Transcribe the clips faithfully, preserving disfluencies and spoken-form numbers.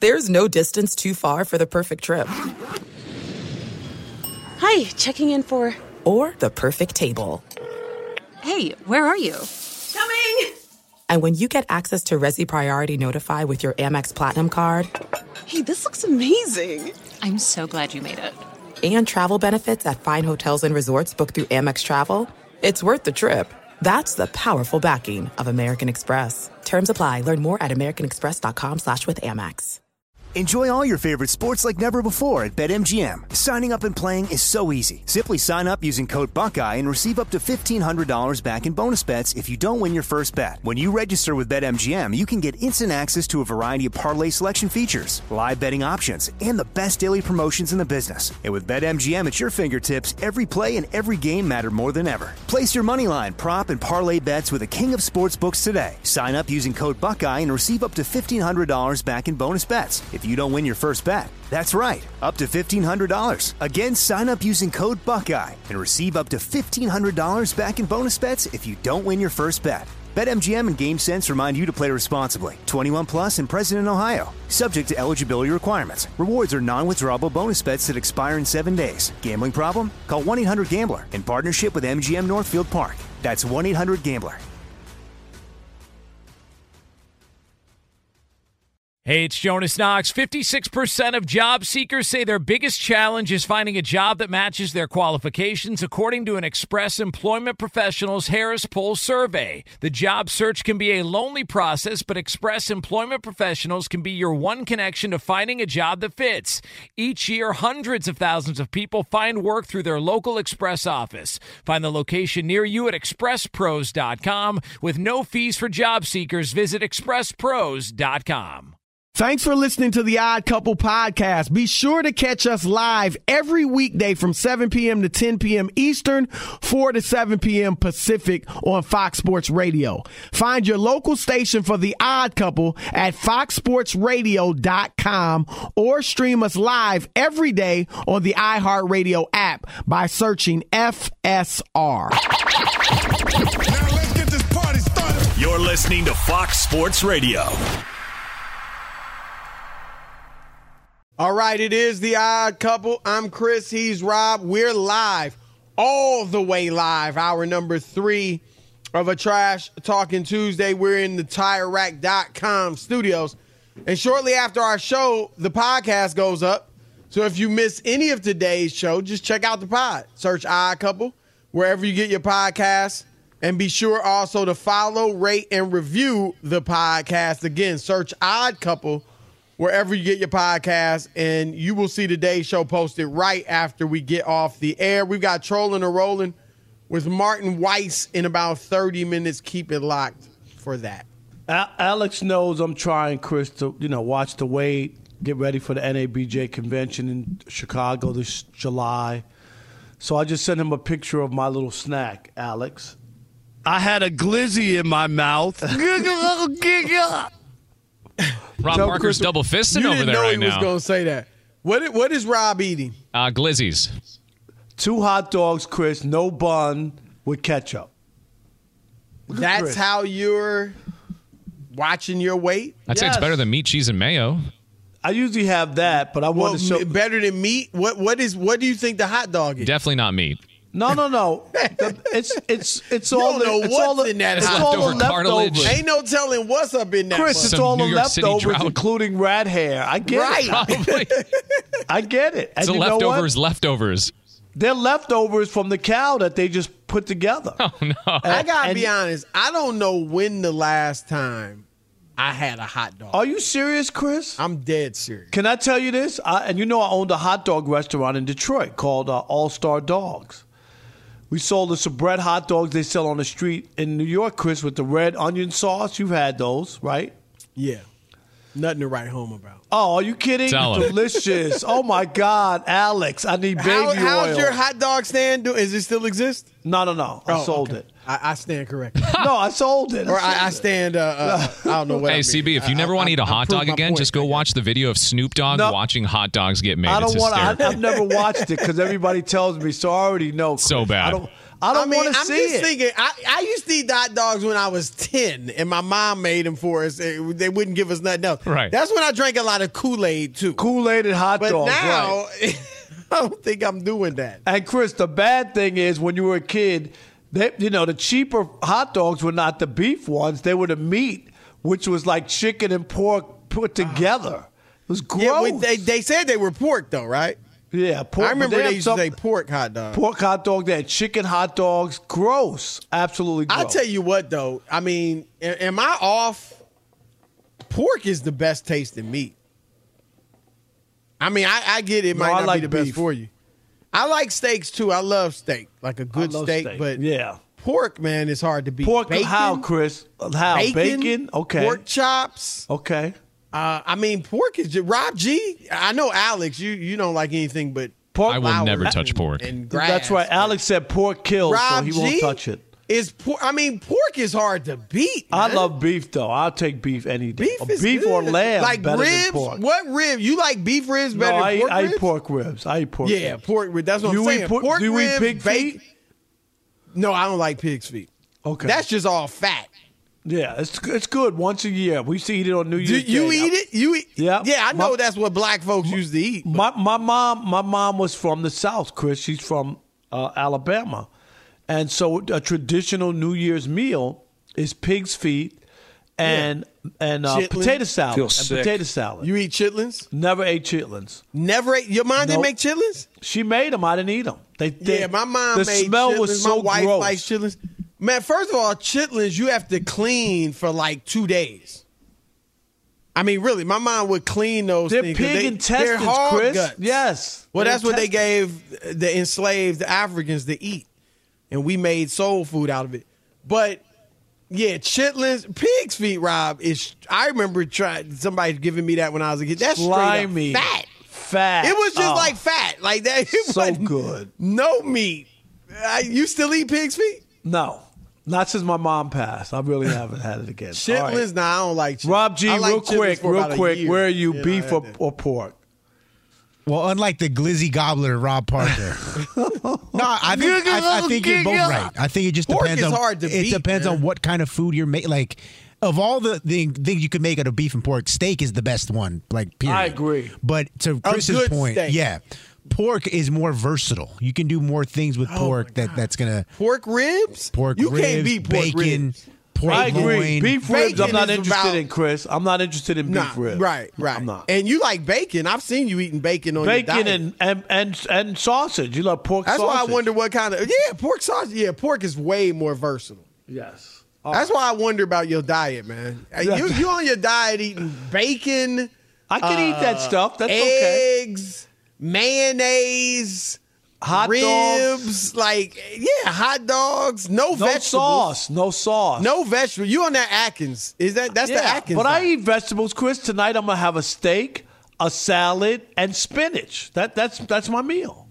There's no distance too far for the perfect trip. Hi, checking in for... Or the perfect table. Hey, where are you? Coming! And when you get access to Resi Priority Notify with your Amex Platinum card... Hey, this looks amazing. I'm so glad you made it. And travel benefits at fine hotels and resorts booked through Amex Travel, it's worth the trip. That's the powerful backing of American Express. Terms apply. Learn more at americanexpress.com slash with Amex. Enjoy all your favorite sports like never before at BetMGM. Signing up and playing is so easy. Simply sign up using code Buckeye and receive up to fifteen hundred dollars back in bonus bets if you don't win your first bet. When you register with BetMGM, you can get instant access to a variety of parlay selection features, live betting options, and the best daily promotions in the business. And with BetMGM at your fingertips, every play and every game matter more than ever. Place your moneyline, prop, and parlay bets with the king of sportsbooks today. Sign up using code Buckeye and receive up to fifteen hundred dollars back in bonus bets if you don't win your first bet. That's right, up to fifteen hundred dollars. Again, sign up using code Buckeye and receive up to fifteen hundred dollars back in bonus bets if you don't win your first bet. BetMGM and GameSense remind you to play responsibly. twenty-one plus and present in Ohio. Subject to eligibility requirements. Rewards are non-withdrawable bonus bets that expire in seven days. Gambling problem? Call one eight hundred gambler in partnership with M G M Northfield Park. That's one eight hundred gambler. Hey, it's Jonas Knox. fifty-six percent of job seekers say their biggest challenge is finding a job that matches their qualifications, according to an Express Employment Professionals Harris Poll survey. The job search can be a lonely process, but Express Employment Professionals can be your one connection to finding a job that fits. Each year, hundreds of thousands of people find work through their local Express office. Find the location near you at express pros dot com. With no fees for job seekers, visit express pros dot com. Thanks for listening to the Odd Couple podcast. Be sure to catch us live every weekday from seven p.m. to ten p.m. Eastern, four to seven p.m. Pacific on Fox Sports Radio. Find your local station for the Odd Couple at fox sports radio dot com or stream us live every day on the iHeartRadio app by searching F S R. Now let's get this party started. You're listening to Fox Sports Radio. All right, it is the Odd Couple. I'm Chris. He's Rob. We're live, all the way live. Hour number three of a Trash Talking Tuesday. We're in the tire rack dot com studios. And shortly after our show, the podcast goes up. So if you miss any of today's show, just check out the pod. Search Odd Couple wherever you get your podcasts. And be sure also to follow, rate, and review the podcast. Again, search Odd Couple wherever you get your podcast, and you will see today's show posted right after we get off the air. We've got Trolling or Rolling with Martin Weiss in about thirty minutes. Keep it locked for that. Alex knows I'm trying, Chris, to you know watch the weight, get ready for the N A B J convention in Chicago this July. So I just sent him a picture of my little snack, Alex. I had a glizzy in my mouth. Rob Tell Parker's Chris, double fisting you over didn't there know right he now. was going to say that. What What is Rob eating? Uh, glizzies. Two hot dogs, Chris, no bun with ketchup. That's Chris. how you're watching your weight? I'd say it's Yes. better than meat, cheese, and mayo. I usually have that, but I Well, want to show. m- better than meat? What What is? What do you think the hot dog is? Definitely not meat. No, no, no. The- it's it's it's You all don't know the, it's what's all the, in that it's hot all the Leftover cartilage. leftovers. Ain't no telling what's up in that. Chris, bun. it's Some all New the York City leftovers, drought. including rat hair. I get Right. it. Probably. I get it. And So you know what? leftovers, leftovers. They're leftovers from the cow that they just put together. Oh, no. I gotta And- be honest. I don't know when the last time I had a hot dog. Are you serious, Chris? I'm dead serious. Can I tell you this? I, and you know I owned a hot dog restaurant in Detroit called uh, All Star Dogs. We sold us some bread hot dogs they sell on the street in New York, Chris, with the red onion sauce. You've had those, right? Yeah, nothing to write home about. Oh, are you kidding? Tell 'em. Delicious. Oh, my God. Alex, I need baby How, oil. how's your hot dog stand doing? Does it still exist? No, no, no. I Oh, sold okay. it. I, I stand corrected. No, I sold it. or sold I, I it. stand. Uh, uh, I don't know what. I Hey, mean. C B, if you I- never I- want to eat a I- I hot proved dog my again, point just go again. watch the video of Snoop Dogg No. watching hot dogs get made. I It's don't want to. hysterical. I've never watched it because everybody tells me, so I already know. Chris. So bad. I don't. I don't I mean, want to I'm see just it. thinking. I, I used to eat hot dogs when I was ten, and my mom made them for us. They they wouldn't give us nothing else. Right. That's when I drank a lot of Kool-Aid too. Kool-Aid and hot But dogs. now, right. I don't think I'm doing that. And Chris, the bad thing is when you were a kid, they, you know, the cheaper hot dogs were not the beef ones; they were the meat, which was like chicken and pork put together. It was gross. Yeah, we, they they said they were pork though, right? Yeah, pork. I remember but they have used to some- say pork hot dog. pork hot dog. They had chicken hot dogs. Gross. Absolutely gross. I tell you what, though. I mean, a- am I off? Pork is the best tasting meat. I mean, I, I get it No, might I not like be the best beef. for you. I like steaks too. I love steak, like a I good love steak, But yeah, pork, man, is hard to beat. pork. Bacon, How, Chris? How bacon, bacon? Okay. Pork chops. Okay. Uh, I mean, pork is just, Rob G. I know Alex. You you don't like anything but Pork. I will flowers never touch and- pork. And grass. That's right. Alex said pork kills, Rob so he G won't touch it. Is pork? I mean, pork is hard to beat. I man. love beef though. I'll take beef any day. Beef is beef good. or lamb, like better ribs. than pork. What rib? You like beef ribs No, better I, than pork I ribs? eat pork ribs. I eat pork. Yeah, ribs. pork ribs. That's what You I'm eat saying. pork- pork do you eat ribs, pig bacon. feet? No, I don't like pig's feet. Okay. That's just all fat. Yeah, it's it's good once a year. We used to eat it on New Do Year's you Day. eat it? You eat? Yeah. Yeah, I know My- that's what black folks used to eat. My my mom my mom was from the South, Chris. She's from uh, Alabama, and so a traditional New Year's meal is pig's feet and and uh, Chitlins. potato salad. Feel and sick. potato salad. You eat chitlins? Never ate chitlins. Never ate. Your mom didn't Nope. make chitlins? She made them. I didn't eat them. They, they Yeah, my mom the made smell chitlins. was so my wife gross. likes chitlins. Man, first of all, chitlins you have to clean for like two days. I mean, really, my mom would clean those They're things. 'cause pig they, intestines, they're hog Chris. guts. Yes. Well, They're that's what they intestines. gave the enslaved Africans to eat, and we made soul food out of it. But yeah, chitlins, pig's feet, Rob, is. I remember trying somebody giving me that when I was a kid. That's Slimy. straight up fat. Fat. It was just Oh, like fat, like that. It so wasn't good. No meat. I, you still eat pig's feet? No, not since my mom passed. I really haven't had it again. All Chitlins? right. Nah, I don't like chitlins. Rob G, I like real chitlins quick, for real about a quick. year. Where are you, know, beef I or, had to- or pork? Well, unlike the glizzy gobbler Rob Parker. no, I think I, I think you're both right. I think it just Pork depends is on hard to it beat, depends man. on what kind of food you're making. Like of all the, the things you could make out of beef and pork, steak is the best one. Like period. I agree. But to A Chris's good point, steak. yeah, pork is more versatile. You can do more things with pork that that's gonna Pork ribs? pork You ribs, can't beat pork bacon, ribs. pork I agree. loin. Beef ribs, I'm Bacon not is interested about- in, Chris. I'm not interested in beef Nah, ribs. right, right. I'm not. And you like bacon. I've seen you eating bacon on your Bacon diet. and, and and and sausage. You love pork That's sausage. why I wonder what kind of yeah pork sausage. Yeah, pork is way more versatile. Yes. That's why I wonder about your diet, man. Uh, You you on your diet eating bacon? I can eat that uh, stuff. That's okay. Eggs, mayonnaise, Hot ribs, dogs. like yeah, hot dogs. No, No vegetables. sauce. No sauce. No vegetable. You on that Atkins? Is that that's yeah, the Atkins? but I diet. eat vegetables, Chris. Tonight I'm gonna have a steak, a salad, and spinach. That that's that's my meal.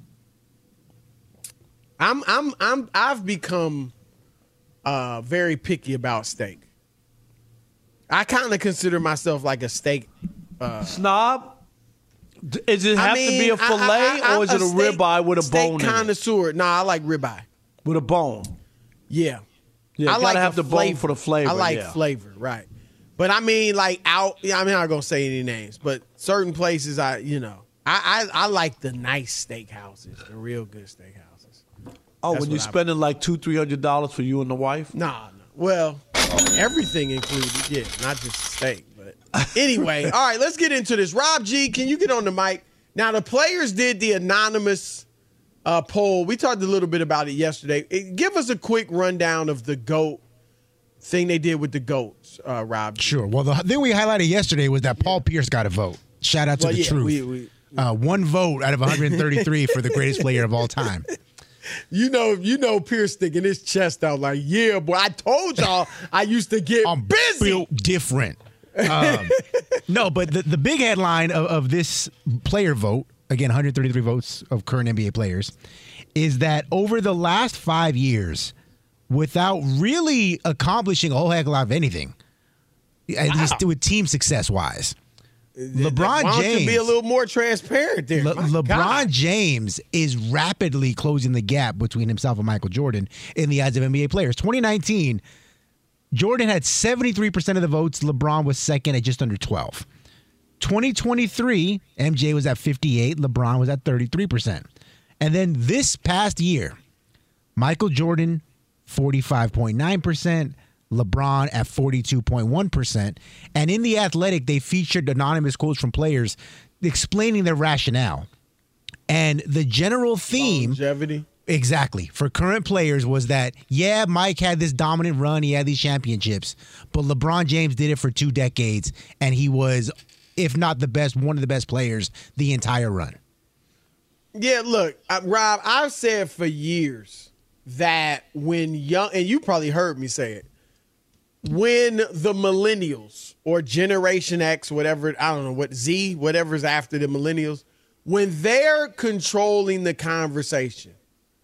I'm I'm I'm I've become uh, very picky about steak. I kind of consider myself like a steak uh, Snob. D- Does it I have mean, to be a I- fillet, I- I- or is it a steak- ribeye with a steak bone in it? connoisseur. Nah, I like ribeye. With a bone. Yeah, Yeah, I gotta like have the the bone flavor. for the flavor. I like yeah. flavor, right? But I mean, like out. Yeah, I'm not gonna say any names, but certain places, I you know, I I, I like the nice steakhouses, the real good steakhouses. Oh, That's when you're what I- spending like two, three hundred dollars for you and the wife? Nah, no. Well, everything included, yeah, not just steak. But anyway, all right, let's get into this. Rob G, can you get on the mic? Now, the players did the anonymous uh, poll. We talked a little bit about it yesterday. It- give us a quick rundown of the GOAT thing they did with the GOATs, uh, Rob G. Sure. Well, the thing we highlighted yesterday was that Paul Pierce got a vote. Shout out to Well, the yeah, truth. we- we- uh, one vote out of one hundred thirty-three for the greatest player of all time. You know, you know, Pierce sticking his chest out like, yeah, boy, I told y'all I used to get I'm busy. built different. Um, no, but the, the big headline of, of this player vote, again, one hundred thirty-three votes of current N B A players, is that over the last five years, without really accomplishing a whole heck of a lot of anything, at least with team success-wise, LeBron Why don't James you be a little more transparent there? Le- My LeBron God. James is rapidly closing the gap between himself and Michael Jordan in the eyes of N B A players. twenty nineteen, Jordan had seventy-three percent of the votes. LeBron was second at just under twelve. twenty twenty-three, M J was at fifty-eight. LeBron was at thirty-three percent. And then this past year, Michael Jordan, forty-five point nine percent. LeBron at forty-two point one percent. And in The Athletic, they featured anonymous quotes from players explaining their rationale. And the general theme... Longevity. Exactly. For current players was that, yeah, Mike had this dominant run. He had these championships. But LeBron James did it for two decades. And he was, if not the best, one of the best players the entire run. Yeah, look, uh, Rob, I've said for years that when young... And you probably heard me say it. When the millennials or Generation X, whatever, I don't know, what Z, whatever's after the millennials, when they're controlling the conversation,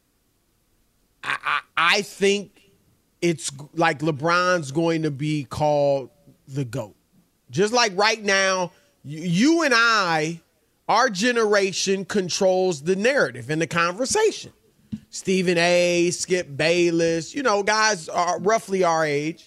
I, I, I think it's like LeBron's going to be called the GOAT. Just like right now, you, you and I, our generation controls the narrative and the conversation. Stephen A., Skip Bayless, you know, guys are roughly our age.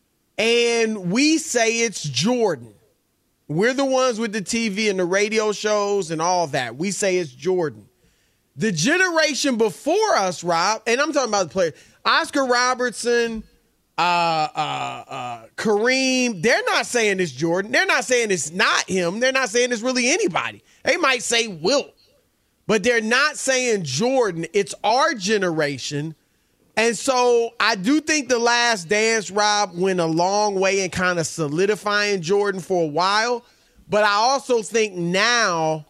And we say it's Jordan. We're the ones with the T V and the radio shows and all that. We say it's Jordan. The generation before us, Rob, and I'm talking about the players, Oscar Robertson, uh, uh, uh, Kareem, they're not saying it's Jordan. They're not saying it's not him. They're not saying it's really anybody. They might say Wilt, but they're not saying Jordan. It's our generation. And so I do think The Last Dance, Rob, went a long way in kind of solidifying Jordan for a while. But I also think now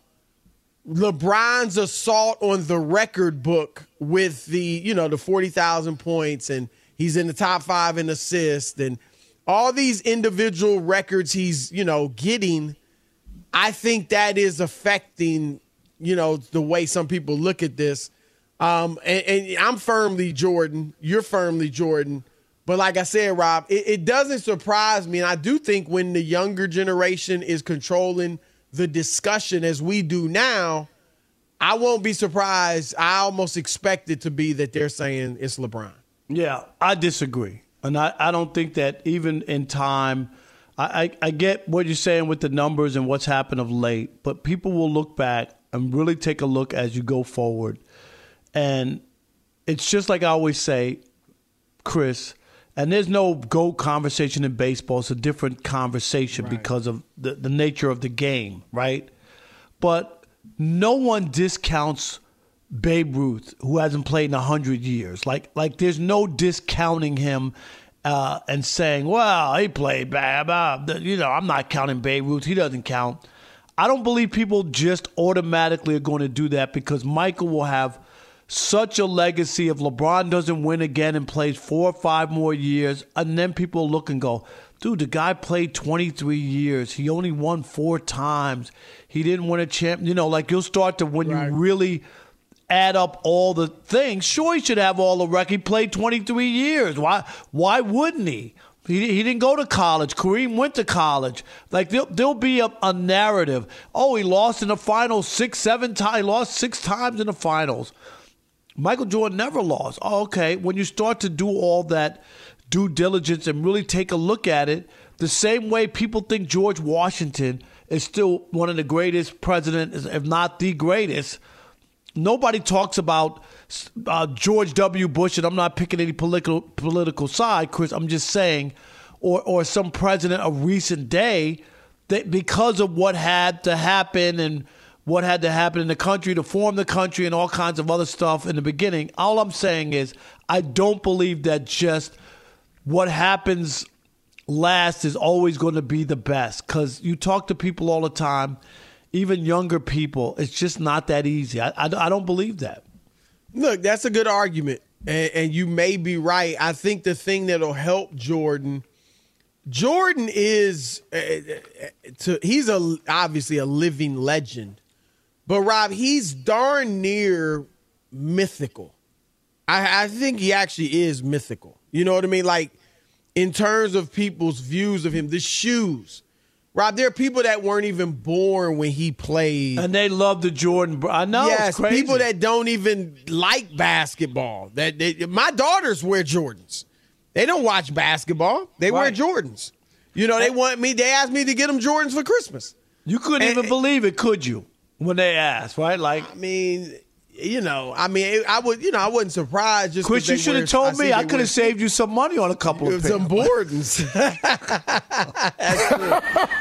LeBron's assault on the record book with the, you know, the forty thousand points, and he's in the top five in assists and all these individual records he's, you know, getting. I think that is affecting, you know, the way some people look at this. Um, and, and I'm firmly Jordan. You're firmly Jordan. But like I said, Rob, it, it doesn't surprise me. And I do think when the younger generation is controlling the discussion as we do now, I won't be surprised. I almost expect it to be that they're saying it's LeBron. Yeah, I disagree. And I, I don't think that even in time, I, I, I get what you're saying with the numbers and what's happened of late, but people will look back and really take a look as you go forward. And it's just like I always say, Chris, and there's no GOAT conversation in baseball. It's a different conversation right. because of the, the nature of the game, right? But no one discounts Babe Ruth, who hasn't played in one hundred years. Like, like there's no discounting him uh, and saying, well, he played bad. Uh, you know, I'm not counting Babe Ruth. He doesn't count. I don't believe people just automatically are going to do that because Michael will have such a legacy if LeBron doesn't win again and plays four or five more years, and then people look and go, dude, the guy played twenty-three years. He only won four times. He didn't win a champ. You know, like you'll start to, when right. you really add up all the things, sure he should have all the records. He played twenty-three years. Why Why wouldn't he? He, he didn't go to college. Kareem went to college. Like, there'll, there'll be a, a narrative. Oh, he lost in the finals six, seven times. He lost six times in the finals. Michael Jordan never lost. Oh, okay. When you start to do all that due diligence and really take a look at it, the same way people think George Washington is still one of the greatest presidents, if not the greatest, nobody talks about uh, George W. Bush, and I'm not picking any political political side, Chris. I'm just saying, or or some president of recent day, that because of what had to happen and what had to happen in the country to form the country and all kinds of other stuff in the beginning. All I'm saying is I don't believe that just what happens last is always going to be the best, because you talk to people all the time, even younger people, it's just not that easy. I, I, I don't believe that. Look, that's a good argument, and, and you may be right. I think the thing that'll help Jordan Jordan is uh, to, he's a obviously a living legend. But, Rob, he's darn near mythical. I, I think he actually is mythical. You know what I mean? Like, in terms of people's views of him, the shoes, Rob, there are people that weren't even born when he played. And they love the Jordan. I know. Yes, it's crazy. people that don't even like basketball. That they, my daughters wear Jordans. They don't watch basketball. They Right. wear Jordans. You know, they want me. They asked me to get them Jordans for Christmas. You couldn't And- even believe it, could you? When they asked, right? Like, I mean, you know, I mean, I would, you know, I wasn't surprised. Just Chris, 'cause you they should wear- have told see me. I they could wear have saved you some money on a couple of some pairs. Jordans. That's true.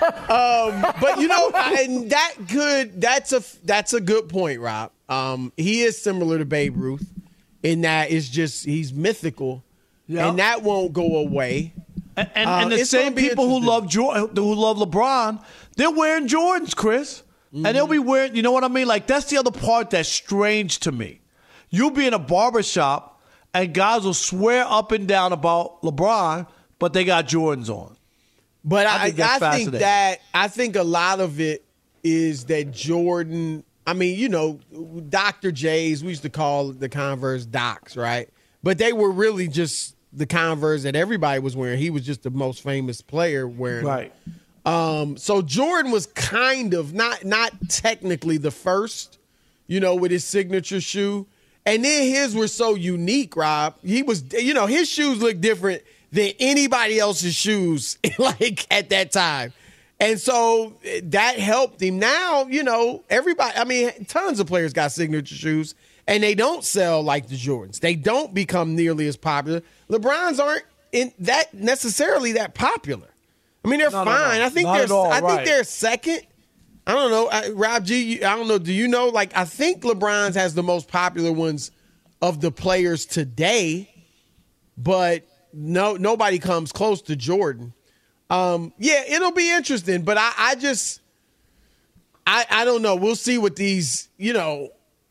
Um, but you know, and that could that's a that's a good point, Rob. Um, he is similar to Babe Ruth in that it's just he's mythical, Yeah. and that won't go away. And, and, Uh, and the it's gonna same be people who interesting. love Jordan, who love LeBron, they're wearing Jordans, Chris, and they'll be wearing. You know what I mean? Like that's the other part that's strange to me. You'll be in a barbershop and guys will swear up and down about LeBron, but they got Jordans on. But I I, think that's I, think fascinating. that I think a lot of it is that Jordan. I mean, you know, Doctor J's. We used to call the Converse Docs, right? But they were really just the Converse that everybody was wearing. He was just the most famous player wearing them. Right. Um, so Jordan was kind of not not technically the first, you know, with his signature shoe. And then his were so unique, Rob. He was, you know, his shoes look different than anybody else's shoes, like at that time. And so that helped him. Now, you know, everybody, I mean, tons of players got signature shoes, and they don't sell like the Jordans. They don't become nearly as popular. LeBron's aren't in that necessarily that popular. I mean, they're No, no, fine. no. I think Not they're. at all, I think right. they're second. I don't know, I, Rob G. You, I don't know. Do you know? Like, I think LeBron's has the most popular ones of the players today, but no, nobody comes close to Jordan. Um, yeah, it'll be interesting, but I, I just, I, I don't know. We'll see what these, you know,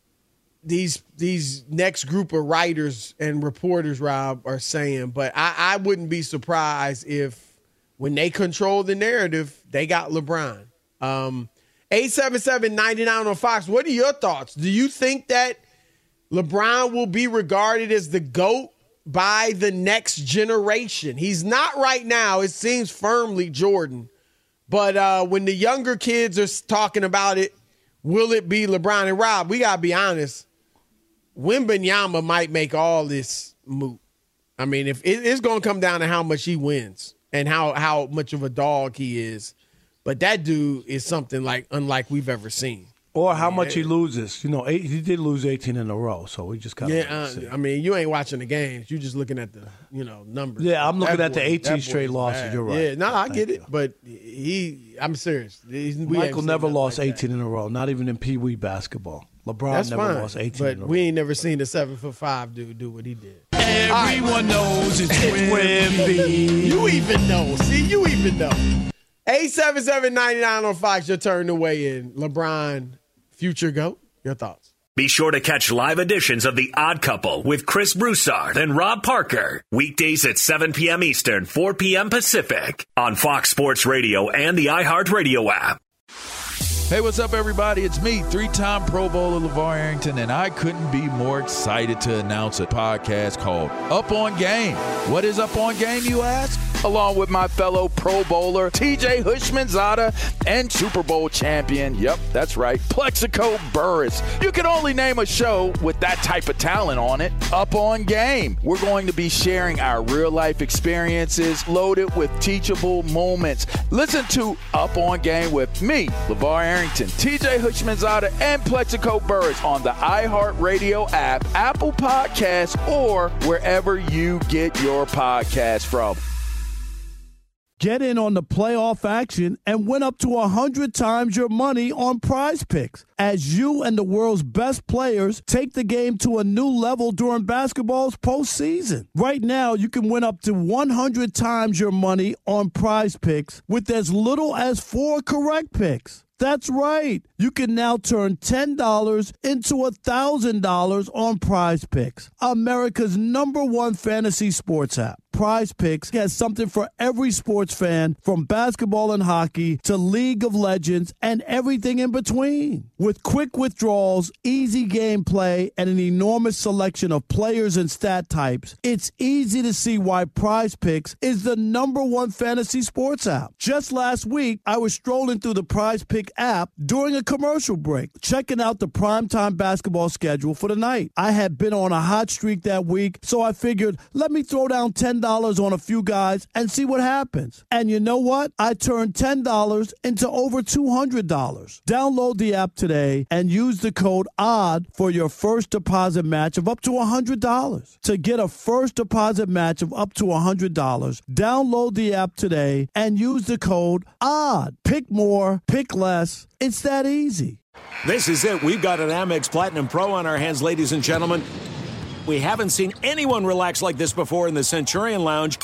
these these next group of writers and reporters, Rob, are saying. But I, I wouldn't be surprised if when they control the narrative, they got LeBron. Um, eight seven seven, nine nine on Fox. What are your thoughts? Do you think that LeBron will be regarded as the GOAT by the next generation? He's not right now. It seems firmly Jordan. But uh, when the younger kids are talking about it, will it be LeBron? And Rob, we got to be honest. Wembanyama might make all this moot. I mean, if it, it's going to come down to how much he wins and how, how much of a dog he is. But that dude is something like unlike we've ever seen. Or how much he loses. You know, eight, he did lose eighteen in a row, so we just kind of. Yeah, uh, I mean, you ain't watching the games. You just looking at the, you know, numbers. Yeah, I'm looking That at the boy- eighteen that boy straight is losses. bad. You're right. Yeah, no, I Thank get you. it. But he, I'm serious. He's, we Michael haven't seen never nothing lost like that. eighteen in a row, not even in Pee Wee basketball. LeBron That's never fine. lost eighteen but in a row. we ain't never seen a seven foot five dude do what he did. Everyone knows it's Wemby. You even know. See, you even know. eight seven seven, nine nine on Fox. Your turn to weigh in. LeBron, future GOAT. Your thoughts? Be sure to catch live editions of The Odd Couple with Chris Broussard and Rob Parker. Weekdays at seven p.m. Eastern, four p.m. Pacific on Fox Sports Radio and the iHeartRadio app. Hey, what's up, everybody? It's me, three-time Pro Bowler LeVar Arrington, and I couldn't be more excited to announce a podcast called Up On Game. What is Up On Game, you ask? Along with my fellow Pro Bowler, T J Hushmanzada, and Super Bowl champion, yep, that's right, Plexico Burris. You can only name a show with that type of talent on it. Up On Game. We're going to be sharing our real-life experiences loaded with teachable moments. Listen to Up On Game with me, LeVar Arrington, T J Hushmanzada, and Plexico Burris on the iHeartRadio app, Apple Podcasts, or wherever you get your podcasts from. Get in on the playoff action and win up to one hundred times your money on Prize Picks as you and the world's best players take the game to a new level during basketball's postseason. Right now, you can win up to one hundred times your money on Prize Picks with as little as four correct picks. That's right. You can now turn ten dollars into one thousand dollars on Prize Picks, America's number one fantasy sports app. Prize Picks has something for every sports fan, from basketball and hockey to League of Legends and everything in between. With quick withdrawals, easy gameplay, and an enormous selection of players and stat types, it's easy to see why Prize Picks is the number one fantasy sports app. Just last week, I was strolling through the Prize Pick app during a commercial break, checking out the primetime basketball schedule for the night. I had been on a hot streak that week, so I figured, let me throw down ten dollars on a few guys and see what happens. And you know what? I turned ten dollars into over two hundred dollars. Download the app today and use the code ODD for your first deposit match of up to one hundred dollars. To get a first deposit match of up to one hundred dollars, download the app today and use the code ODD. Pick more, pick less. It's that easy. This is it. We've got an Amex Platinum Pro on our hands, ladies and gentlemen. We haven't seen anyone relax like this before in the Centurion Lounge.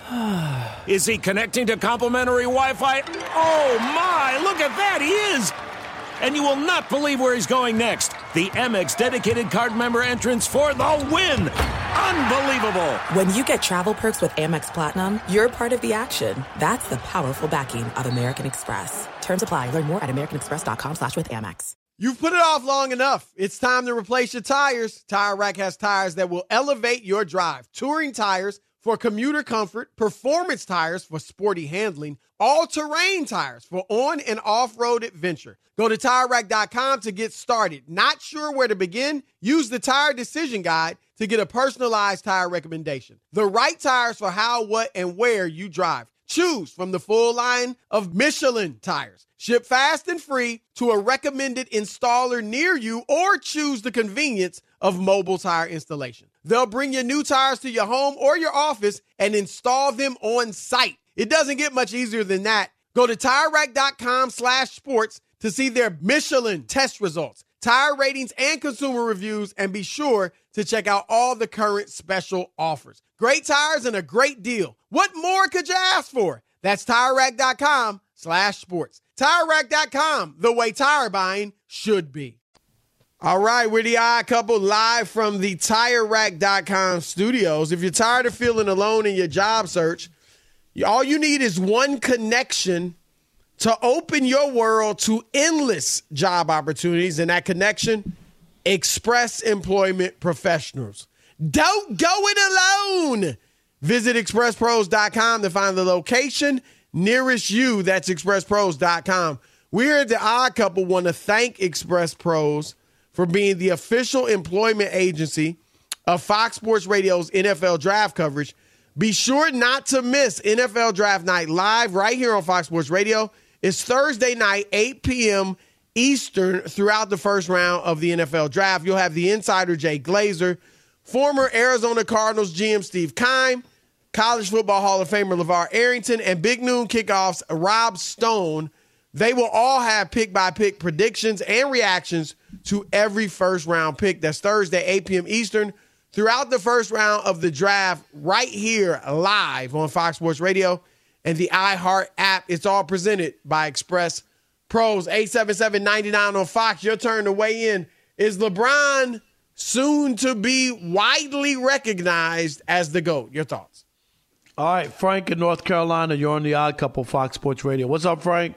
Is he connecting to complimentary Wi-Fi? Oh, my. Look at that. He is. And you will not believe where he's going next. The Amex dedicated card member entrance for the win. Unbelievable. When you get travel perks with Amex Platinum, you're part of the action. That's the powerful backing of American Express. Terms apply. Learn more at americanexpress.com slash with Amex. You've put it off long enough. It's time to replace your tires. Tire Rack has tires that will elevate your drive. Touring tires for commuter comfort, performance tires for sporty handling, all-terrain tires for on- and off-road adventure. Go to Tire Rack dot com to get started. Not sure where to begin? Use the Tire Decision Guide to get a personalized tire recommendation. The right tires for how, what, and where you drive. Choose from the full line of Michelin tires. Ship fast and free to a recommended installer near you, or choose the convenience of mobile tire installation. They'll bring your new tires to your home or your office and install them on site. It doesn't get much easier than that. Go to Tire Rack dot com slash sports to see their Michelin test results, tire ratings, and consumer reviews, and be sure to check out all the current special offers. Great tires and a great deal. What more could you ask for? That's Tire Rack dot com slash sports. Tire Rack dot com, the way tire buying should be. All right, we're the Odd Couple live from the Tire Rack dot com studios. If you're tired of feeling alone in your job search, all you need is one connection to open your world to endless job opportunities, and that connection, Express Employment Professionals. Don't go it alone. Visit express pros dot com to find the location nearest you. That's express pros dot com. We here at the Odd Couple want to thank Express Pros for being the official employment agency of Fox Sports Radio's N F L Draft coverage. Be sure not to miss N F L Draft Night live right here on Fox Sports Radio. It's Thursday night, eight p.m. Eastern, throughout the first round of the N F L Draft. You'll have the insider Jay Glazer, former Arizona Cardinals G M Steve Keim, College Football Hall of Famer LeVar Arrington, and Big Noon Kickoffs Rob Stone. They will all have pick-by-pick predictions and reactions to every first-round pick. That's Thursday, eight p.m. Eastern, throughout the first round of the draft, right here live on Fox Sports Radio and the iHeart app. It's all presented by Express Pros. eight seven seven, nine nine on Fox. Your turn to weigh in. Is LeBron soon to be widely recognized as the GOAT? Your thoughts? All right, Frank in North Carolina, you're on the Odd Couple, Fox Sports Radio. What's up, Frank?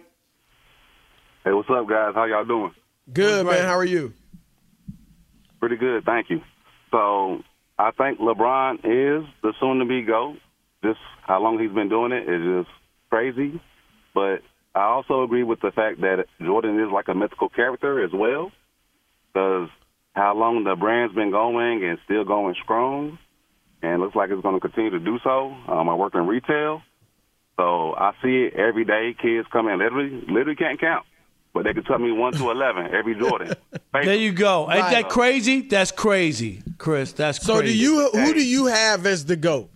Hey, what's up, guys? How y'all doing? Good, man. How are you? Pretty good, thank you. So I think LeBron is the soon-to-be GOAT. Just how long he's been doing it is just crazy. But I also agree with the fact that Jordan is like a mythical character as well, because how long the brand's been going and still going strong, and looks like it's going to continue to do so. Um, I work in retail, so I see it every day. Kids come in, literally, literally can't count, but they can tell me one to eleven every Jordan. There you go. Ain't that crazy? That's crazy, Chris. That's so crazy. do you? Who do you have as the GOAT?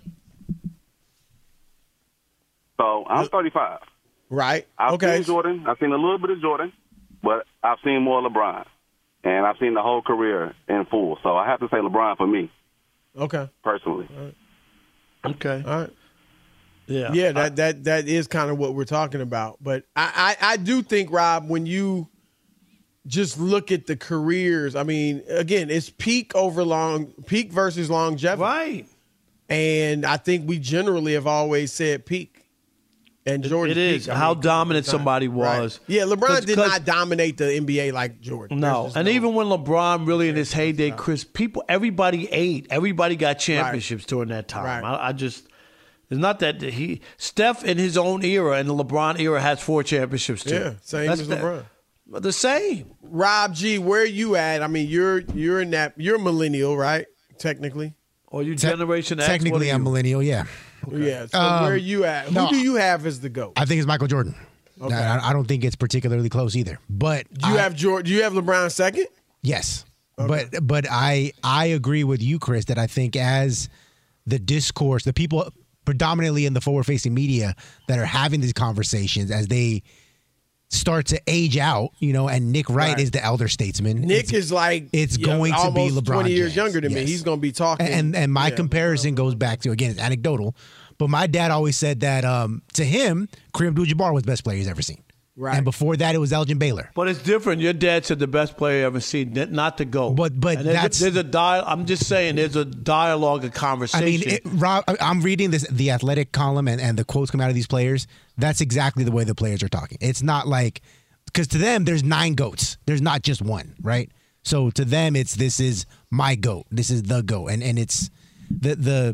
So I'm thirty-five. Right. I've okay. seen Jordan. I've seen a little bit of Jordan, but I've seen more LeBron, and I've seen the whole career in full. So I have to say LeBron for me. Okay. Personally. All right. Okay. All right. Yeah. Yeah. That that that is kind of what we're talking about. But I, I I do think, Rob, when you just look at the careers, I mean, again, it's peak over long, peak versus longevity. Right. And I think we generally have always said peak. And Jordan, it is peak, I how mean, dominant somebody was. Right. Yeah, LeBron Cause, did cause, not dominate the N B A like Jordan. No, and no, even when LeBron really in his heyday, Chris, people, everybody ate, everybody got championships right. during that time. Right. I, I just, it's not that he Steph in his own era and the LeBron era has four championships too. Yeah, same That's as the, LeBron. The same. Rob G, where you at? I mean, you're you're in that you're a millennial, right? Technically, or you Te- Generation X? Technically, I'm millennial. Yeah. Okay. Yeah. So um, where you at? Who no, do you have as the GOAT? I think it's Michael Jordan. Okay. I, I don't think it's particularly close either. But do you I, have Jordan? Do you have LeBron second? Yes. Okay. But but I I agree with you, Chris, that I think as the discourse, the people predominantly in the forward-facing media that are having these conversations, as they start to age out, you know, and Nick Wright right. is the elder statesman. Nick it's, is like it's going know, to be LeBron twenty years James. younger than yes. me. He's going to be talking. And and my yeah, comparison goes back to, again, it's anecdotal, but my dad always said that um, to him, Kareem Abdul-Jabbar was the best player he's ever seen. Right. And before that, it was Elgin Baylor. But it's different. Your dad said the best player ever seen, not to go. But but and there's that's a, there's a dial. I'm just saying, there's a dialogue, a conversation. I mean, it, Rob, I'm reading this the Athletic column, and, and the quotes come out of these players. That's exactly the way the players are talking. It's not like, because to them, there's nine GOATs. There's not just one, right? So to them, it's this is my GOAT. This is the GOAT, and and it's the the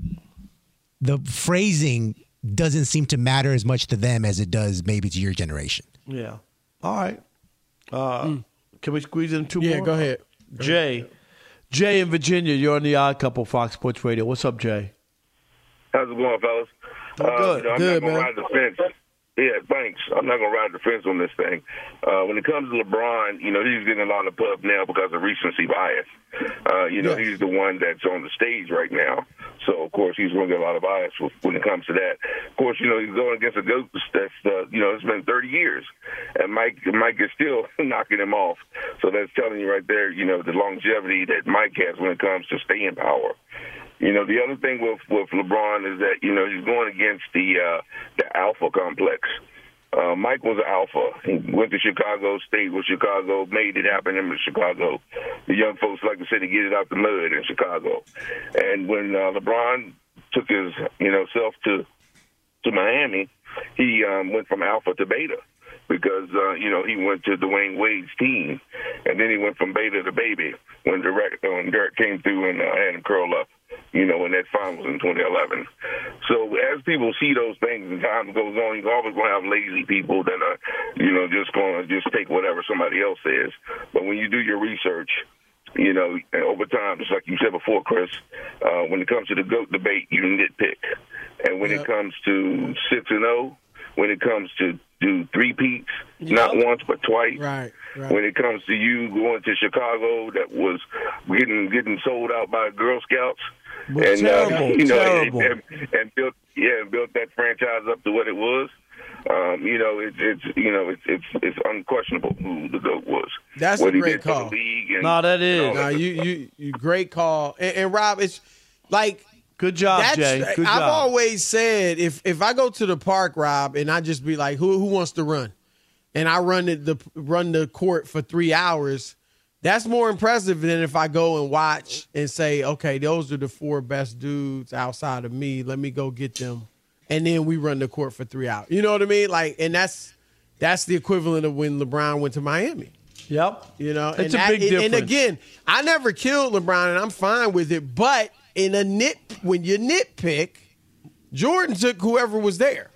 the phrasing doesn't seem to matter as much to them as it does maybe to your generation. Yeah. All right. Uh, mm. Can we squeeze in two yeah, more? Yeah, go ahead. Jay. Jay in Virginia, you're on the Odd Couple, Fox Sports Radio. What's up, Jay? How's it going, fellas? Oh, good. Uh, I'm good, not going to man. ride the fence. Yeah, thanks. I'm not going to ride the fence on this thing. Uh, when it comes to LeBron, you know, he's getting a lot of pub now because of recency bias. Uh, you know, yes. he's the one that's on the stage right now. So, of course, he's going to get a lot of bias when it comes to that. Of course, you know, he's going against a GOAT that's, uh, you know, it's been thirty years. And Mike Mike is still knocking him off. So that's telling you right there, you know, the longevity that Mike has when it comes to staying power. You know, the other thing with, with LeBron is that, you know, he's going against the uh, the alpha complex. Uh, Mike was an alpha. He went to Chicago, stayed with Chicago, made it happen in Chicago. The young folks like to say to get it out the mud in Chicago. And when uh, LeBron took his, you know, self to to Miami, he um, went from alpha to beta. Because, uh, you know, he went to Dwayne Wade's team, and then he went from beta to baby when Dirk, when Dirk came through and uh, had him curl up, you know, in that finals in twenty eleven. So as people see those things and time goes on, you're always going to have lazy people that are, you know, just going to just take whatever somebody else says. But when you do your research, you know, over time, just like you said before, Chris, uh, when it comes to the GOAT debate, you nitpick. And when yeah. it comes to six and oh, when it comes to do three peats, yep. not once but twice. Right, right. When it comes to you going to Chicago, that was getting getting sold out by Girl Scouts, well, and terrible, uh, you know, terrible. And, and, and built yeah, and built that franchise up to what it was. Um, you know, it's it's you know it's it's it's unquestionable who the GOAT was. That's what a great call. And, no, that is. You know, no, you you you great call. And, and Rob, it's like. Good job, That's, Jay. Good I've job. always said if if I go to the park, Rob, and I just be like, who who wants to run, and I run the, the run the court for three hours, that's more impressive than if I go and watch and say, okay, those are the four best dudes outside of me. Let me go get them, and then we run the court for three hours. You know what I mean? Like, and that's that's the equivalent of when LeBron went to Miami. Yep. You know, it's and a that, big difference. And again, I never killed LeBron, and I'm fine with it, but. In a nit, when you nitpick, Jordan took whoever was there,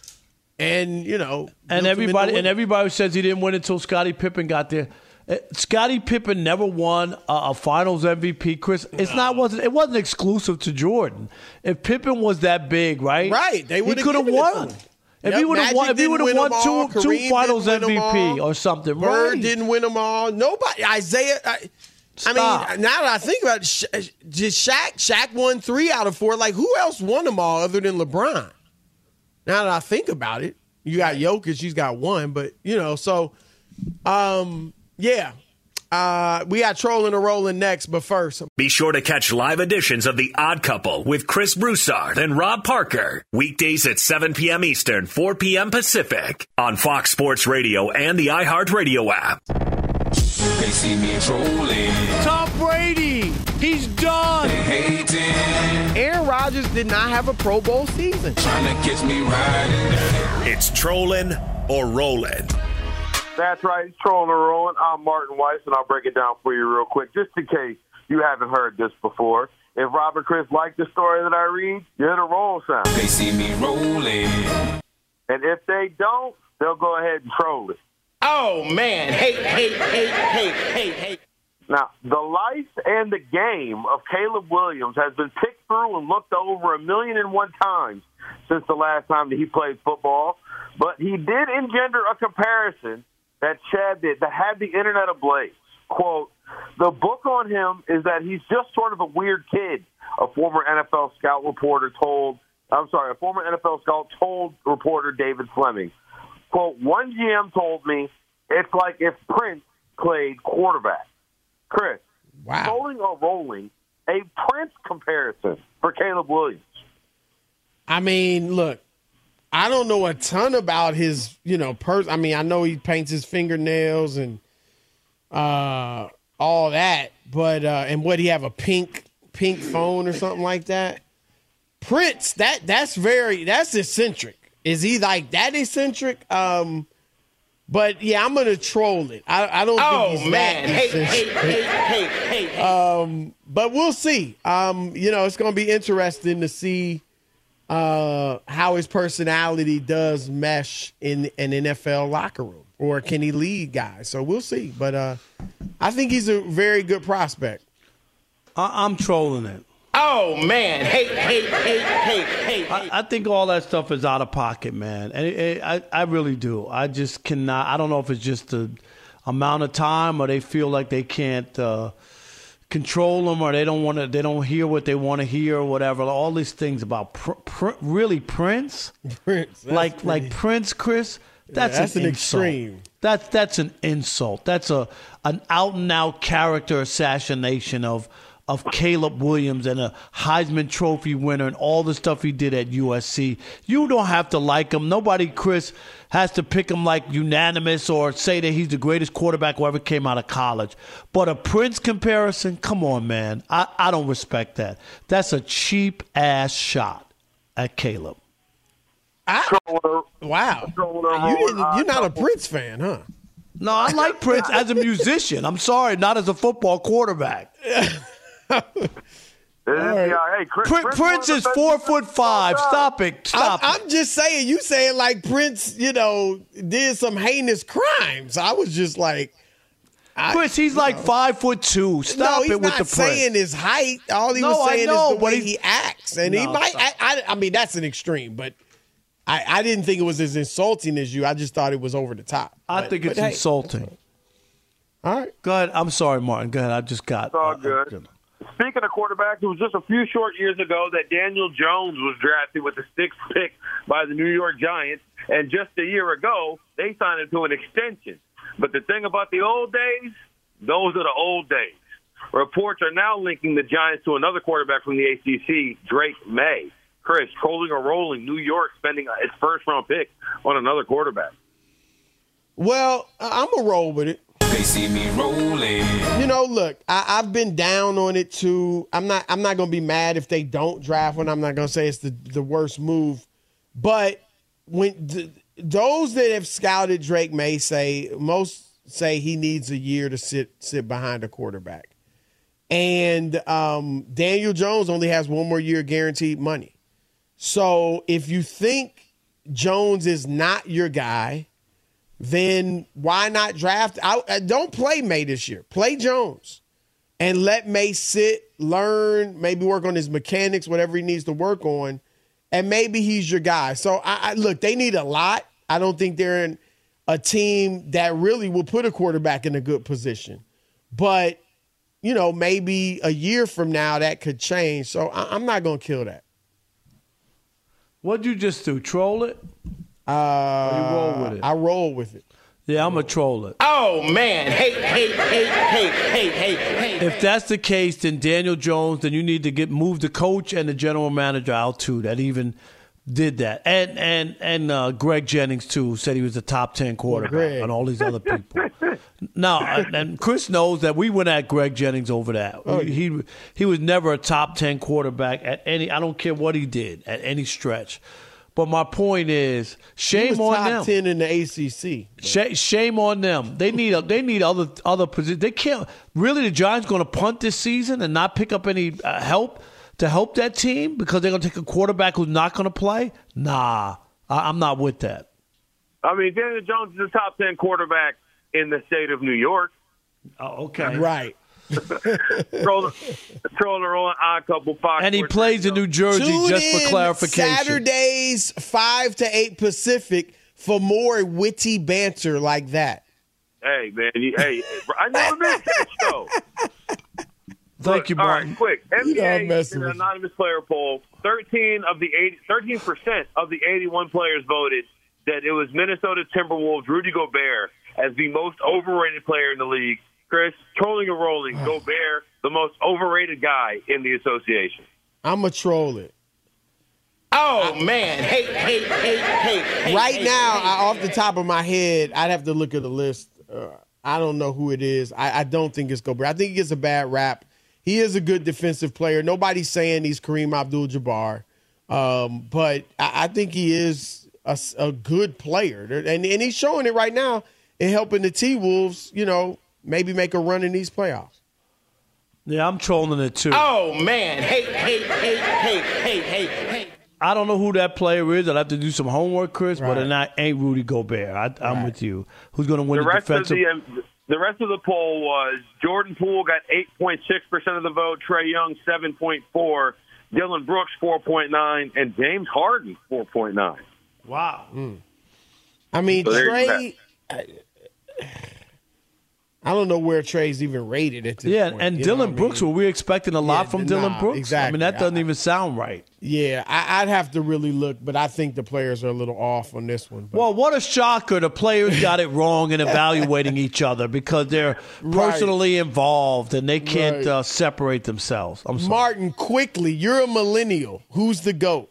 and you know, and everybody and everybody says he didn't win until Scottie Pippen got there. Scottie Pippen never won a, a Finals M V P. Chris, it's not wasn't it wasn't exclusive to Jordan. If Pippen was that big, right? Right, they would he could have won. If yep, he would have won, if he would have won two two Kareem Finals M V P all. or something, Bird right? didn't win them all. Nobody, Isaiah. I, Stop. I mean, now that I think about it, Sha- just Shaq, Shaq won three out of four. Like, who else won them all other than LeBron? Now that I think about it, you got Jokic, he's got one, but, you know, so, um, yeah. Uh, we got Trolling and Rolling next, but first. Be sure to catch live editions of The Odd Couple with Chris Broussard and Rob Parker. Weekdays at seven p.m. Eastern, four p.m. Pacific on Fox Sports Radio and the iHeartRadio app. They see me trolling. Tom Brady He's done. Aaron Rodgers did not have a Pro Bowl season. Trying to catch me riding. It's trolling or rolling. That's right. It's trolling or rolling. I'm Martin Weiss, and I'll break it down for you real quick, just in case you haven't heard this before. If Rob and Chris like the story that I read, you hear the roll sound. They see me rolling. And if they don't, they'll go ahead and troll it. Oh, man. Hey, hey, hey, hey, hey, hey. Now, the life and the game of Caleb Williams has been picked through and looked over a million and one times since the last time that he played football. But he did engender a comparison that Chad did, that had the internet ablaze. Quote, the book on him is that he's just sort of a weird kid, a former N F L scout reporter told, I'm sorry, a former N F L scout told reporter David Fleming. Quote, one G M told me it's like if Prince played quarterback. Chris, wow. Rolling or rolling, a Prince comparison for Caleb Williams. I mean, look, I don't know a ton about his, you know, pers- I mean, I know he paints his fingernails and uh, all that, but uh, and what, he have a pink pink phone or something like that? Prince, that that's very that's eccentric. Is he like that eccentric? Um, but yeah, I'm gonna troll it. I, I don't Oh, think he's man. that Hey, eccentric. hey, hey, hey, hey. Um, but we'll see. Um, you know, it's gonna be interesting to see uh, how his personality does mesh in an N F L locker room, or can he lead guys? So we'll see. But uh, I think he's a very good prospect. I- I'm trolling it. Oh, man. Hey, hey, hey, hey, hey. I, I think all that stuff is out of pocket, man. And it, it, I, I really do. I just cannot. I don't know if it's just the amount of time, or they feel like they can't uh, control them, or they don't want to. They don't hear what they want to hear, or whatever. All these things about pr- pr- really Prince, Prince, like pretty, like Prince, Chris. That's, yeah, that's an, an insult. extreme. That's that's an insult. That's a an out and out character assassination of. of Caleb Williams and a Heisman Trophy winner and all the stuff he did at U S C. You don't have to like him. Nobody, Chris, has to pick him like unanimous or say that he's the greatest quarterback who ever came out of college. But a Prince comparison, come on, man. I, I don't respect that. That's a cheap-ass shot at Caleb. I, wow. You didn't, you're not a Prince fan, huh? No, I like Prince as a musician. I'm sorry, not as a football quarterback. Right. Yeah, hey, Chris, Prince, Chris Prince is four foot five. Stop it. Stop I'm, it. I'm just saying, you saying like Prince, you know, did some heinous crimes. I was just like, I, Chris, he's like know. five foot two. Stop no, he's it with not the saying Prince. his height. All he no, was saying know, is the way he, he acts, and no, he might. I, I, I mean, that's an extreme, but I, I didn't think it was as insulting as you. I just thought it was over the top. I but, think it's but, insulting. Hey, all right, go ahead. I'm sorry, Martin. Go ahead. I just got. It's all uh, good. Speaking of quarterbacks, it was just a few short years ago that Daniel Jones was drafted with the sixth pick by the New York Giants, and just a year ago, they signed him to an extension. But the thing about the old days, those are the old days. Reports are now linking the Giants to another quarterback from the A C C, Drake May. Chris, trolling or rolling, New York spending its first-round pick on another quarterback. Well, I'm going to roll with it. They see me rolling. You know, look, I, I've been down on it too. I'm not. I'm not going to be mad if they don't draft one. I'm not going to say it's the, the worst move, but when the, those that have scouted Drake May say most say he needs a year to sit sit behind a quarterback, and um, Daniel Jones only has one more year guaranteed money. So if you think Jones is not your guy, then why not draft? I, don't play May this year. Play Jones and let May sit, learn, maybe work on his mechanics, whatever he needs to work on, and maybe he's your guy. So, I, I look, they need a lot. I don't think they're in a team that really will put a quarterback in a good position. But, you know, maybe a year from now that could change. So, I, I'm not going to kill that. What'd you just do? Troll it? Uh, or you roll with it? I roll with it. Yeah, I'm going to troll it. Oh, man. Hey, hey, hey, hey, hey, hey, hey. If that's the case, then Daniel Jones, then you need to get move the coach and the general manager out, too, that even did that. And and and uh, Greg Jennings, too, said he was a top ten quarterback, and all these other people. No, and Chris knows that we went at Greg Jennings over that. Oh, he, he he was never a top ten quarterback at any. I don't care what he did at any stretch. But my point is, shame he was on top them. ten in the A C C. Sh- shame on them. They need a, they need other other positions. They can't really. The Giants going to punt this season and not pick up any uh, help to help that team because they're going to take a quarterback who's not going to play. Nah, I, I'm not with that. I mean, Daniel Jones is a top ten quarterback in the state of New York. Oh, okay, right. Trolling, trolling, rolling, odd couple, Fox. And he plays in New Jersey, Tune just in for clarification. Saturdays, five to eight Pacific, for more witty banter like that. Hey, man. You, hey, I never missed that show. Thank Look, you, all Martin. right, quick. N B You know A I'm messing in an with you. anonymous player poll, thirteen of the eighty, thirteen percent of the eighty-one players voted that it was Minnesota Timberwolves' Rudy Gobert as the most overrated player in the league. Chris, trolling and rolling, Gobert, the most overrated guy in the association. I'm going to troll it. Oh, man. Hey, hey, hey, hey, hey. right hey, now, hey. I, off the top of my head, I'd have to look at the list. Uh, I don't know who it is. I, I don't think it's Gobert. I think he gets a bad rap. He is a good defensive player. Nobody's saying he's Kareem Abdul-Jabbar. Um, but I, I think he is a, a good player. And, and he's showing it right now in helping the T-Wolves, you know, maybe make a run in these playoffs. Yeah, I'm trolling it too. Oh, man. Hey, hey, hey, hey, hey, hey, hey. I don't know who that player is. I'd have to do some homework, Chris, Right. but it not, ain't Rudy Gobert. I, I'm Right. with you. Who's going to win The the, rest of defensive? the um, the rest of the poll was Jordan Poole got eight point six percent of the vote, Trae Young seven point four, Dylan Brooks four point nine, and James Harden four point nine. Wow. Mm. I mean, So there you Trey, I, I don't know where Trey's even rated at this Yeah, point. and you know Dylan what I mean? Brooks, were we expecting a lot Yeah, from nah, Dylan Brooks? I exactly. mean, that doesn't I- even sound right. Yeah, I, I'd have to really look, but I think the players are a little off on this one. But Well, what a shocker. The players got it wrong in evaluating each other because they're Right. personally involved and they can't Right. uh, separate themselves. I'm sorry. Martin, quickly, you're a millennial. Who's the GOAT?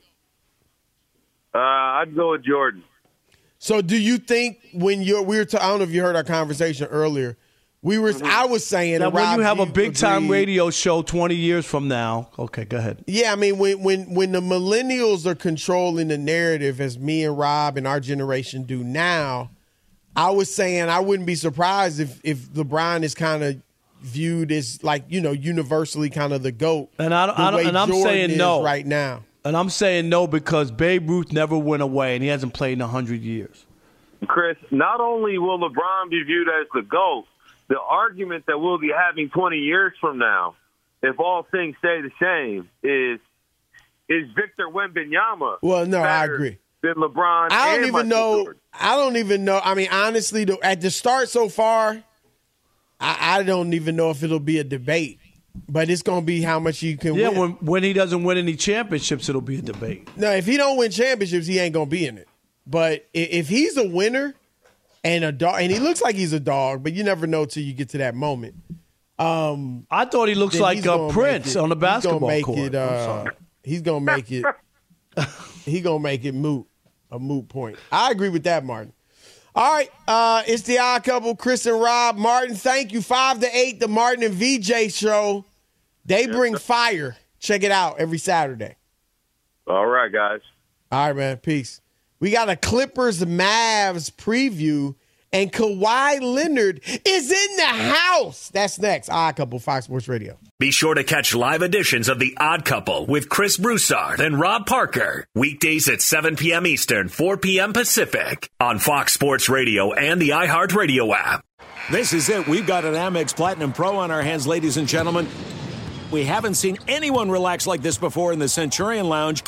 Uh, I'd go with Jordan. So do you think when you're, we were, t- I don't know if you heard our conversation earlier, we were, I was saying Now, and when Rob, you have a big time agreed. radio show twenty years from now, okay, go ahead. Yeah, I mean, when when when the millennials are controlling the narrative, as me and Rob and our generation do now, I was saying I wouldn't be surprised if if LeBron is kind of viewed as like you know universally kind of the GOAT. And I, don't- the I don't, way and I'm Jordan saying is no right now. And I'm saying no because Babe Ruth never went away and he hasn't played in a hundred years. Chris, not only will LeBron be viewed as the GOAT, the argument that we'll be having twenty years from now, if all things stay the same, is is Victor Wembanyama Well, no, I better agree. than LeBron I don't and even Michael know. Jordan? I don't even know. I mean, honestly, the, at the start so far, I, I don't even know if it'll be a debate. But it's going to be how much you can Yeah, win. when when he doesn't win any championships, it'll be a debate. No, if he don't win championships, he ain't gonna be in it. But i- if he's a winner and a dog, and he looks like he's a dog, but you never know till you get to that moment. Um, I thought he looks then like he's a gonna Prince make it- on the basketball he's court. gonna make it, I'm uh, sorry. he's gonna make it. he gonna make it moot, a moot point. I agree with that, Martin. All right, uh, it's the Odd Couple, Chris and Rob. Martin, thank you. Five to eight, the Martin and V J show. They bring fire. Check it out every Saturday. All right, guys. All right, man. Peace. We got a Clippers Mavs preview, and Kawhi Leonard is in the house. That's next. Odd Couple, Fox Sports Radio. Be sure to catch live editions of The Odd Couple with Chris Broussard and Rob Parker. Weekdays at seven p.m. Eastern, four p.m. Pacific on Fox Sports Radio and the iHeartRadio app. This is it. We've got an Amex Platinum Pro on our hands, ladies and gentlemen. We haven't seen anyone relax like this before in the Centurion Lounge.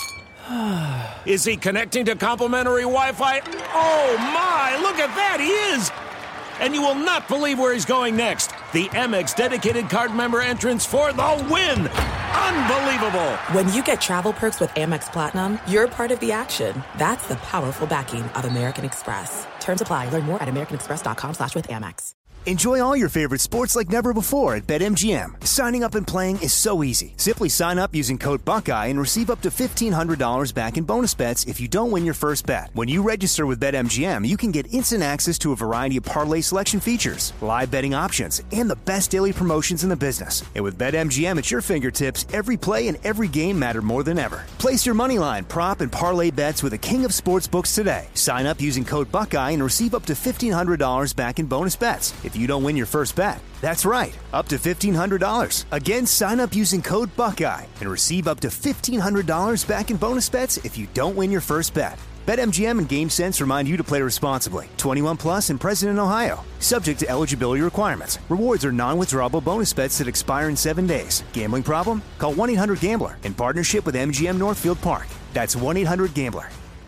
Is he connecting to complimentary Wi-Fi? Oh, my. Look at that. He is. And you will not believe where he's going next. The Amex dedicated card member entrance for the win. Unbelievable. When you get travel perks with Amex Platinum, you're part of the action. That's the powerful backing of American Express. Terms apply. Learn more at americanexpress.com slash with Amex. Enjoy all your favorite sports like never before at BetMGM. Signing up and playing is so easy. Simply sign up using code Buckeye and receive up to fifteen hundred dollars back in bonus bets if you don't win your first bet. When you register with BetMGM, you can get instant access to a variety of parlay selection features, live betting options, and the best daily promotions in the business. And with BetMGM at your fingertips, every play and every game matter more than ever. Place your moneyline, prop, and parlay bets with the king of sportsbooks today. Sign up using code Buckeye and receive up to fifteen hundred dollars back in bonus bets if you don't win your first bet. That's right, up to fifteen hundred dollars. Again, sign up using code Buckeye and receive up to fifteen hundred dollars back in bonus bets if you don't win your first bet. BetMGM and GameSense remind you to play responsibly. twenty-one plus and present in Ohio. Subject to eligibility requirements. Rewards are non-withdrawable bonus bets that expire in seven days. Gambling problem? Call one eight hundred gambler in partnership with M G M Northfield Park. That's one eight hundred gambler.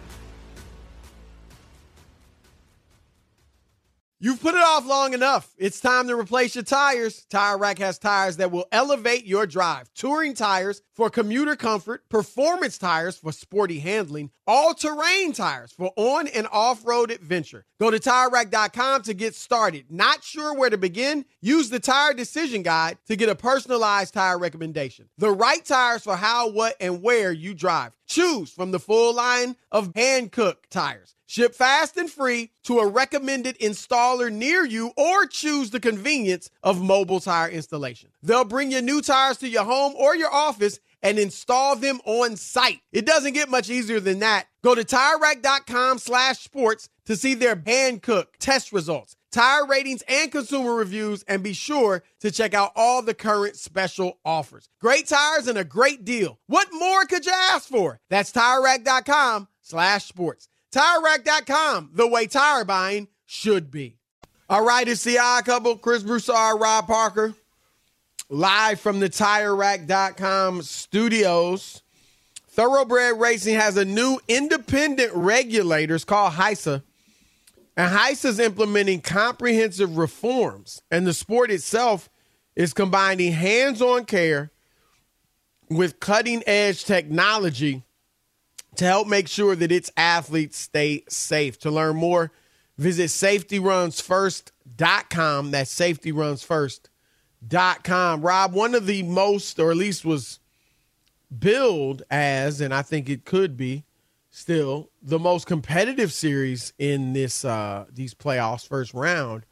You've put it off long enough. It's time to replace your tires. Tire Rack has tires that will elevate your drive. Touring tires for commuter comfort, performance tires for sporty handling, all-terrain tires for on- and off-road adventure. Go to Tire Rack dot com to get started. Not sure where to begin? Use the Tire Decision Guide to get a personalized tire recommendation. The right tires for how, what, and where you drive. Choose from the full line of Hankook tires. Ship fast and free to a recommended installer near you, or choose the convenience of mobile tire installation. They'll bring your new tires to your home or your office and install them on site. It doesn't get much easier than that. Go to Tire Rack dot com slash sports to see their Hankook test results, tire ratings, and consumer reviews, and be sure to check out all the current special offers. Great tires and a great deal. What more could you ask for? That's Tire Rack dot com slash sports. Tire Rack dot com, the way tire buying should be. All right, it's the Odd Couple. Chris Broussard, Rob Parker, live from the Tire Rack dot com studios. Thoroughbred Racing has a new independent regulator. It's called HISA. And HISA is implementing comprehensive reforms. And the sport itself is combining hands-on care with cutting-edge technology to help make sure that its athletes stay safe. To learn more, visit safety runs first dot com. That's safety runs first dot com. Rob, one of the most, or at least was billed as, and I think it could be still, the most competitive series in this uh, these playoffs, first round,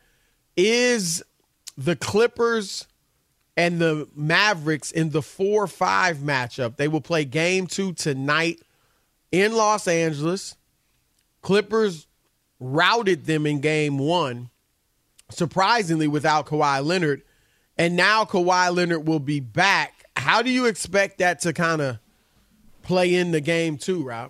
is the Clippers and the Mavericks in the four five matchup. They will play game two tonight in Los Angeles. Clippers routed them in game one, surprisingly, without Kawhi Leonard. And now Kawhi Leonard will be back. How do you expect that to kind of play into game two, Rob?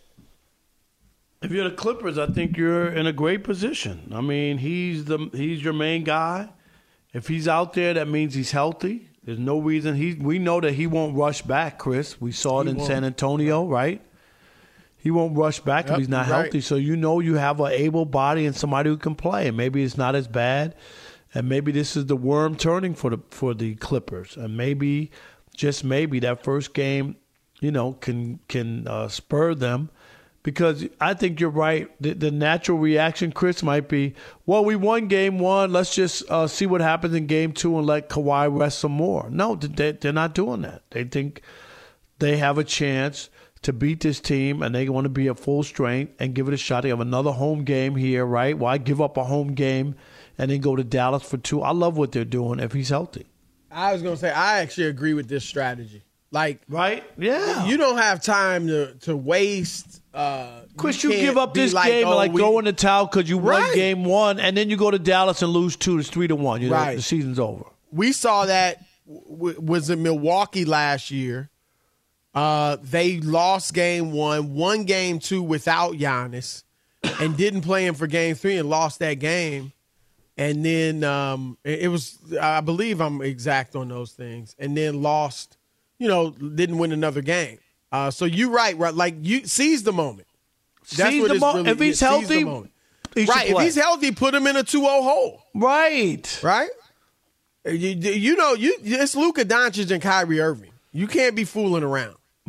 If you're the Clippers, I think you're in a great position. I mean, he's the he's your main guy. If he's out there, that means he's healthy. There's no reason. He, we know that he won't rush back, Chris. We saw it he in won't. San Antonio, right? He won't rush back yep, if he's not right. healthy. So you know you have an able body and somebody who can play. And maybe it's not as bad. And maybe this is the worm turning for the for the Clippers. And maybe, just maybe, that first game, you know, can can uh, spur them. Because I think you're right. The, the natural reaction, Chris, might be, well, we won game one. Let's just uh, see what happens in game two and let Kawhi rest some more. No, they, they're not doing that. They think they have a chance to beat this team, and they want to be at full strength and give it a shot. They have another home game here, right? Why give up a home game and then go to Dallas for two? I love what they're doing if he's healthy. I was going to say, I actually agree with this strategy. Like, right? Yeah. You don't have time to, to waste. Uh, Chris, you, you give up this like, game oh, and like we, throw in the towel because you right. won game one, and then you go to Dallas and lose two. It's three to one. You know, right. the season's over. We saw that w- was in Milwaukee last year. Uh, they lost game one, won game two without Giannis, and didn't play him for game three and lost that game. And then um, it, it was, I believe I'm exact on those things, and then lost, you know, didn't win another game. Uh, so you're right, right? Like, you seize the moment. That's seize what the it's moment. Really, If he's yeah, healthy, he right? If play. he's healthy, put him in a two oh hole. Right. Right. You, you know, you it's Luka Doncic and Kyrie Irving. You can't be fooling around.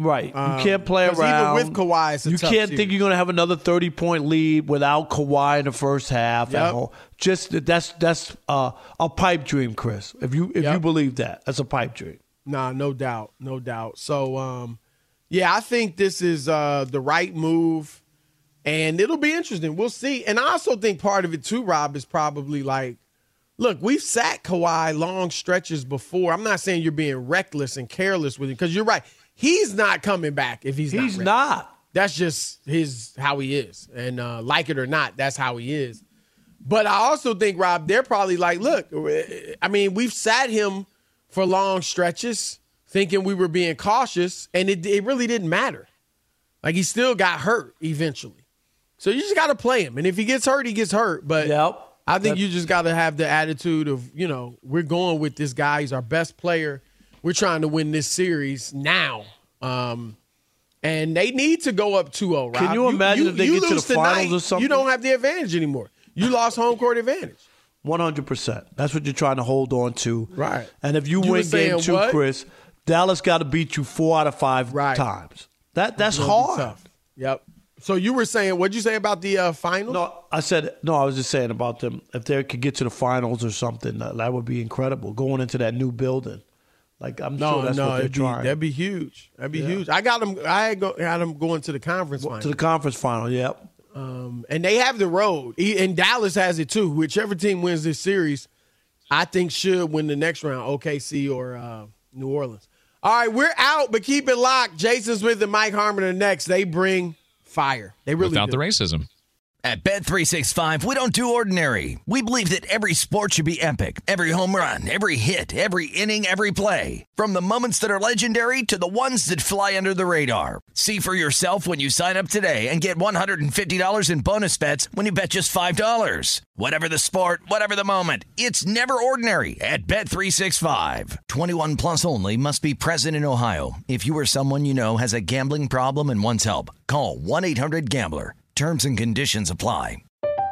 Right. You Um, can't play 'cause around. Even with Kawhi, it's a you tough can't series. think you're going to have another thirty-point lead without Kawhi in the first half. Yep. At home. Just that's that's uh, a pipe dream, Chris. If you if Yep. you believe that, that's a pipe dream. Nah, no doubt, no doubt. So, um, yeah, I think this is uh, the right move, and it'll be interesting. We'll see. And I also think part of it too, Rob, is probably like, look, we've sat Kawhi long stretches before. I'm not saying you're being reckless and careless with him, because you're right. He's not coming back if he's not He's ready. not. That's just his how he is. And uh, like it or not, that's how he is. But I also think, Rob, they're probably like, look, I mean, we've sat him for long stretches thinking we were being cautious, and it, it really didn't matter. Like, he still got hurt eventually. So you just got to play him. And if he gets hurt, he gets hurt. But yep. I think you just got to have the attitude of, you know, we're going with this guy. He's our best player. We're trying to win this series now. Um, and they need to go up two oh, Rob. Can you imagine if they get to the lose finals tonight, or something? You don't have the advantage anymore. You lost home court advantage. one hundred percent. That's what you're trying to hold on to. Right. And if you, You were win game saying two, what? Chris, Dallas got to beat you four out of five Right. times. That That's It's gonna be hard. tough. Yep. So you were saying, what'd you say about the uh, finals? No, I said no. I was just saying about them. If they could get to the finals or something, that, that would be incredible. Going into that new building, like I'm No, sure that's no, what they're it'd be, trying. that'd be huge. That'd be Yeah. huge. I got them. I had, go, had them going to the conference final. to the conference final. Yep. Um, and they have the road. E- And Dallas has it too. Whichever team wins this series, I think should win the next round, O K C or uh, New Orleans. All right, we're out, but keep it locked. Jason Smith and Mike Harmon are next. They bring fire. They really Without do. the racism. At Bet three sixty-five, we don't do ordinary. We believe that every sport should be epic. Every home run, every hit, every inning, every play. From the moments that are legendary to the ones that fly under the radar. See for yourself when you sign up today and get one hundred fifty dollars in bonus bets when you bet just five dollars. Whatever the sport, whatever the moment, it's never ordinary at Bet three sixty-five. twenty-one plus only. Must be present in Ohio. If you or someone you know has a gambling problem and wants help, call one eight hundred gambler. Terms and conditions apply.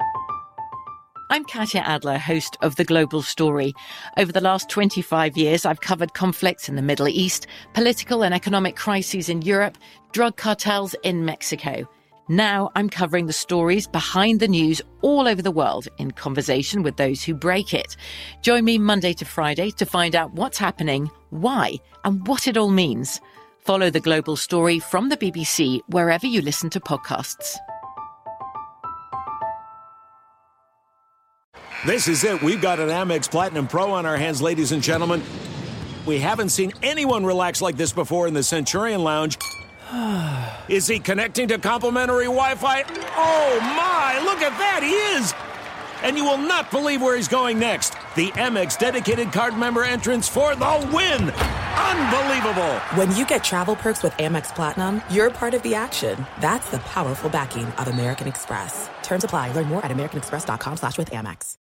I'm Katya Adler, host of The Global Story. Over the last twenty-five years, I've covered conflicts in the Middle East, political and economic crises in Europe, drug cartels in Mexico. Now I'm covering the stories behind the news all over the world in conversation with those who break it. Join me Monday to Friday to find out what's happening, why, and what it all means. Follow The Global Story from the B B C wherever you listen to podcasts. This is it. We've got an Amex Platinum Pro on our hands, ladies and gentlemen. We haven't seen anyone relax like this before in the Centurion Lounge. Is he connecting to complimentary Wi-Fi? Oh, my. Look at that. He is. And you will not believe where he's going next. The Amex dedicated card member entrance for the win. Unbelievable. When you get travel perks with Amex Platinum, you're part of the action. That's the powerful backing of American Express. Terms apply. Learn more at americanexpress.com slash with Amex.